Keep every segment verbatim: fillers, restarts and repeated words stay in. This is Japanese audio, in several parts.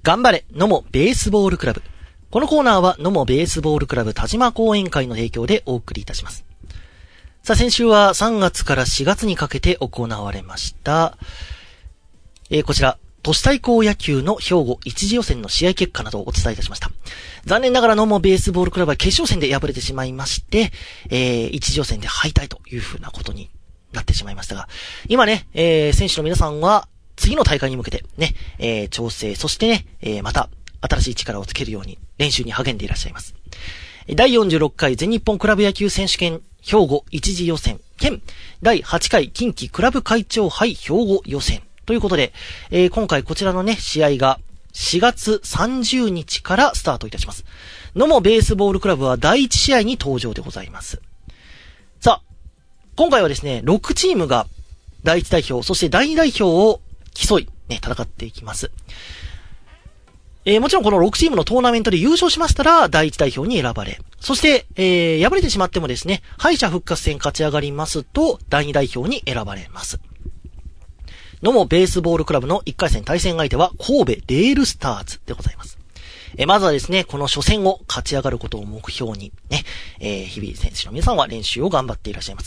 頑張れ野茂ベースボールクラブ。このコーナーは野茂ベースボールクラブ田島講演会の提供でお送りいたします。さあ、先週はさんがつからしがつにかけて行われました、えー、こちら都市対抗野球の兵庫一次予選の試合結果などをお伝えいたしました。残念ながら野茂ベースボールクラブは決勝戦で敗れてしまいまして、えー、一次予選で敗退というふうなことになってしまいましたが、今ね、えー、選手の皆さんは次の大会に向けてね、えー、調整、そしてね、えー、また新しい力をつけるように練習に励んでいらっしゃいます。だいよんじゅうろっかい全日本クラブ野球選手権兵庫一次予選兼だいはちかい近畿クラブ会長杯兵庫予選ということで、えー、今回こちらのね、試合がしがつさんじゅうにちからスタートいたします。野茂ベースボールクラブはだいいち試合に登場でございます。さあ、今回はですね、ろくチームがだいいち代表、そしてだいに代表を競い、ね、戦っていきます。えー、もちろんこのろくチームのトーナメントで優勝しましたら、だいいち代表に選ばれ、そして、えー、敗れてしまってもですね、敗者復活戦勝ち上がりますと、だいに代表に選ばれます。野茂ベースボールクラブのいっかい戦対戦相手は、神戸レールスターズでございます。えー、まずはですね、この初戦を勝ち上がることを目標に、ね、えー、日々選手の皆さんは練習を頑張っていらっしゃいます。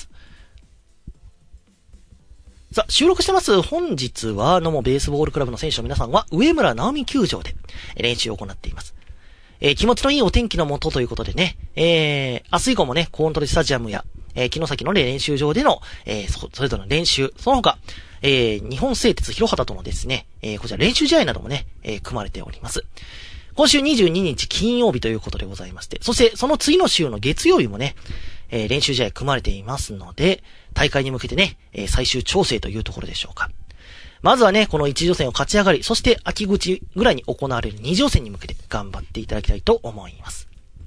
さあ、収録してます本日は野茂ベースボールクラブの選手の皆さんは上村直美球場で練習を行っています。えー、気持ちのいいお天気の下ということでね、えー、明日以降もね、コーントレスタジアムや、えー、木崎の練習場での、えー、そ, それぞれの練習、その他、えー、日本製鉄広畑とのですね、えー、こちら練習試合などもね、えー、組まれております。今週にじゅうににち金曜日ということでございまして、そしてその次の週の月曜日もね、えー、練習試合組まれていますので、大会に向けてね、えー、最終調整というところでしょうか。まずはね、この一次予選を勝ち上がり、そして秋口ぐらいに行われる二次予選に向けて頑張っていただきたいと思います。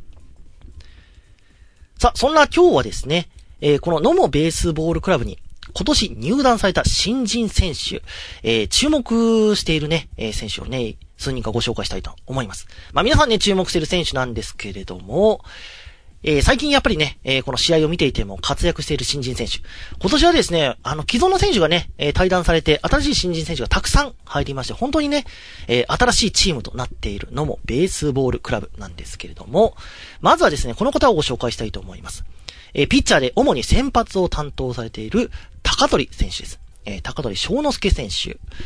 さあ、そんな今日はですね、えー、この野茂ベースボールクラブに今年入団された新人選手、えー、注目しているね、えー、選手をね、数人かご紹介したいと思います。まあ皆さんね、注目している選手なんですけれども、えー、最近やっぱりね、えー、この試合を見ていても活躍している新人選手。今年はですね、あの、既存の選手がね、えー、退団されて、新しい新人選手がたくさん入りまして、本当にね、えー、新しいチームとなっている野茂ベースボールクラブなんですけれども、まずはですね、この方をご紹介したいと思います。えー、ピッチャーで主に先発を担当されている高取選手です。えー、高取翔之介選手。